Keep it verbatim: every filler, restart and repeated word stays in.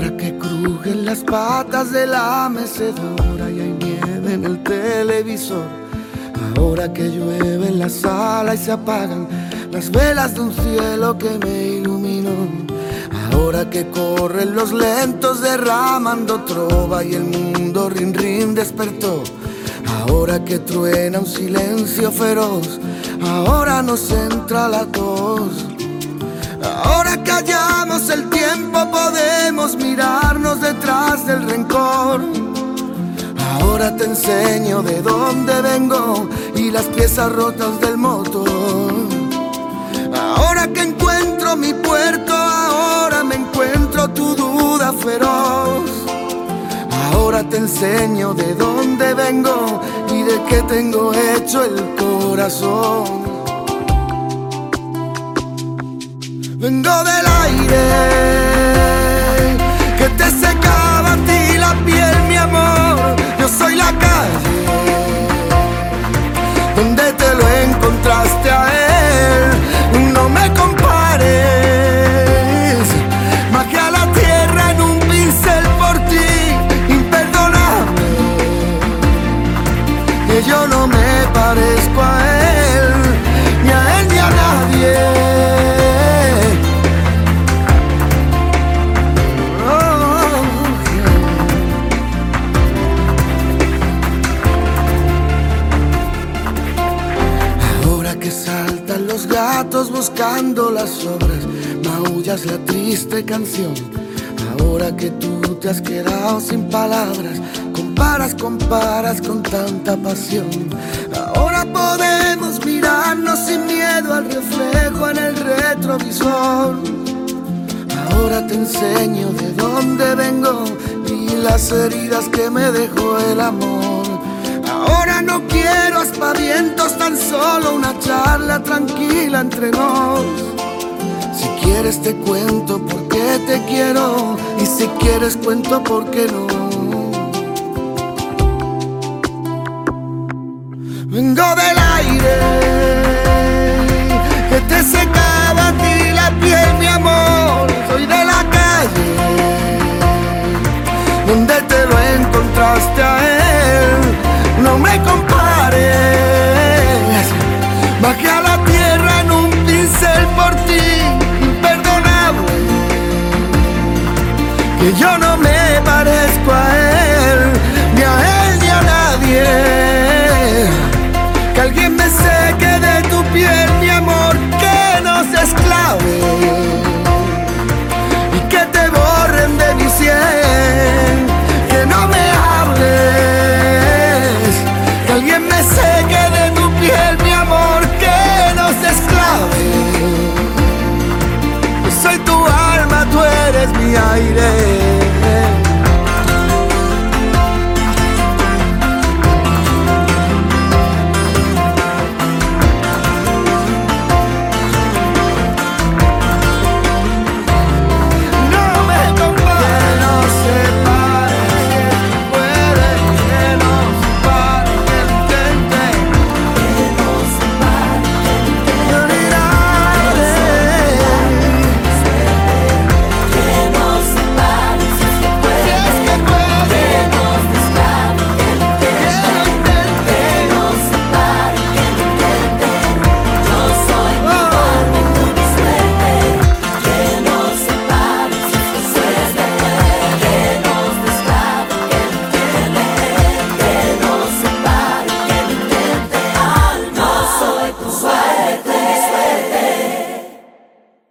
Ahora que crujen las patas de la mecedora y hay nieve en el televisor. Ahora que llueve en la sala y se apagan las velas de un cielo que me iluminó. Ahora que corren los lentos derramando trova y el mundo rin rin despertó. Ahora que truena un silencio feroz, ahora nos entra la tos. Ahora que hallamos el tiempo podemos mirarnos detrás del rencor. Ahora te enseño de dónde vengo y las piezas rotas del motor. Ahora que encuentro mi puerto, ahora me encuentro tu duda feroz. Ahora te enseño de dónde vengo y de qué tengo hecho el corazón. Vengo del aire que te secaba a ti la piel, mi amor. Yo soy la calle donde te lo encontraste a él. No me compares, magia a la tierra en un pincel por ti, imperdonable. Que yo no me parezco a él, ni a él ni a nadie. Saltan los gatos buscando las sobras, maullas la triste canción. Ahora que tú te has quedado sin palabras, comparas, comparas con tanta pasión. Ahora podemos mirarnos sin miedo al reflejo en el retrovisor. Ahora te enseño de dónde vengo y las heridas que me dejó el amor. Ahora no quiero aspavientos, tan solo una charla tranquila entre nos. Si quieres te cuento por qué te quiero, y si quieres cuento por qué no. Vengo del aire que te secaba a ti la piel, mi amor. Soy de la calle donde te lo encontraste a él. No me compares, bajé a la tierra en un pincel por ti, imperdonable. Que yo no